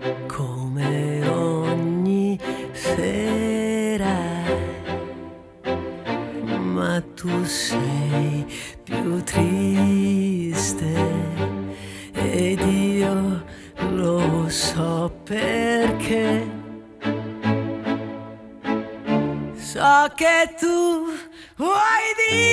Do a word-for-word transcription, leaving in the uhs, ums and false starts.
come ogni sera, ma tu sei più triste ed io lo so perché. So che tu vuoi dire